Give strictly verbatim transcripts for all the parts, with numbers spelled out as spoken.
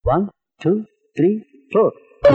One two three four.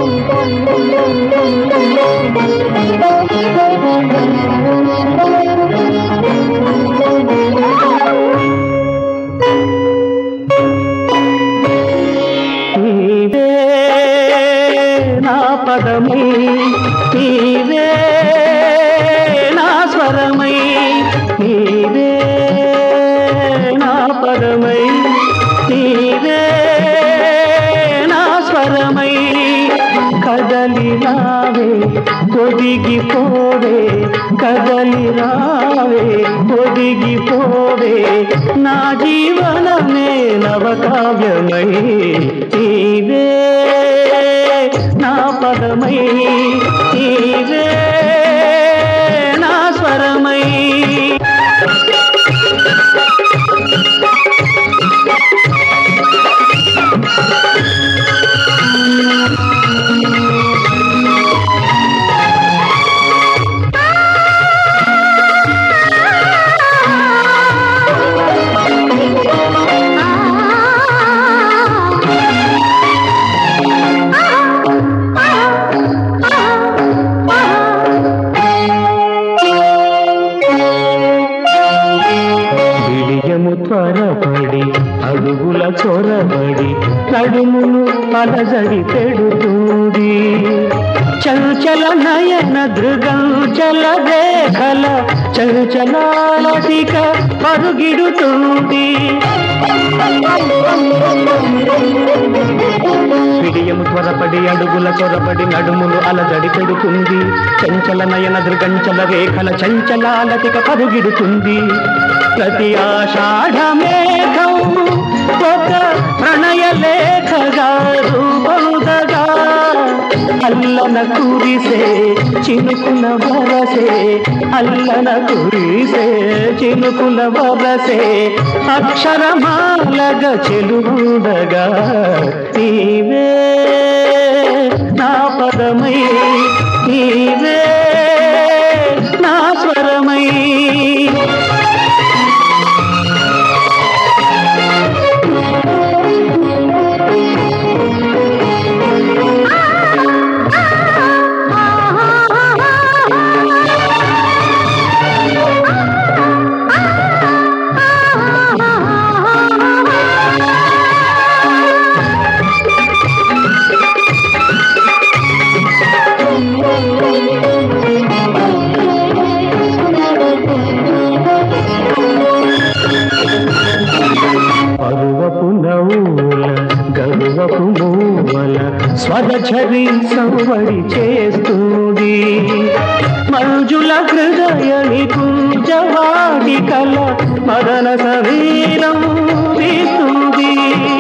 నీవే నా పదమై, నీవే నా స్వరమై, నీవే నా పదమై, నీవే నా స్వరమై. కదలి రావే ఒదిగిపోవే, కదలి రావే ఒదిగిపోవే, నా జీవనమే నవకావ్యమై. నీవే నా పదమై, నీవే నా స్వరమై. త్వరపడి అడుగుల చొరబడి నడుమును అలజడి పెడుతుంది. చంచల నయన దృగంచల రేఖల చంచలాలటిక పరుగిడుతుంది. విడియము త్వరపడి అడుగుల చొరబడి నడుములు అలజడి పెడుతుంది. చంచల నయన దృగంచల రేఖల చంచలాలటిక పరుగిడుతుంది. ప్రతి ఆషాఢ మేఘం ఒక ప్రణయ లేఖగా రూపొందగా, అల్లన కురిసే చినుకుల వరసే, అల్లన కురిసే చినుకుల వరసే, అక్షరమాలగ చెలువుండగా. నీవే నా పదమై, నీవే నా స్వరమై. పరువపు నవ్వుల గరువపు మూవల స్వరఝరి సౌవడి చేస్తుంది. మంజుల హృదయని కుంజవాటికల మదన శరీరం వీస్తుంది.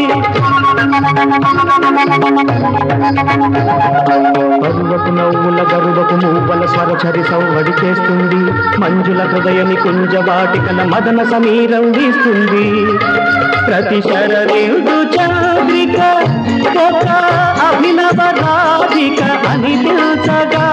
పరువపు నవ్వుల గరువపు మూవల స్వరఝరి సౌవడి చేస్తుంది. మంజుల హృదయని కుంజవాటికల మదన సమీరం వీస్తుంది. ప్రతి శరదిందు చంద్రిక ఒక అభినవ రాధిక అనిపించగా,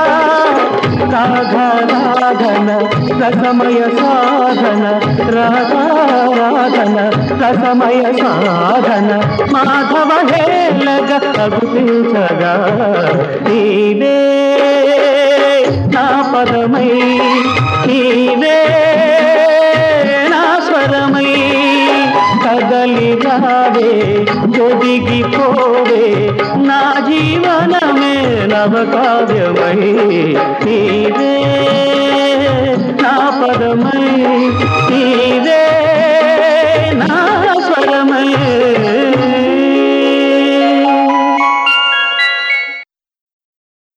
రాధారాధన రసమయ సాధన, రాధారాధన రసమయ సాధన, మాధవ హేళగ అగుపించగా. నీవే నా పదమై, నీవే నా స్వరమై. కదలి రావే ఒదిగిపోవే, నా జీవనమే నవకావ్యమై. నీవే నా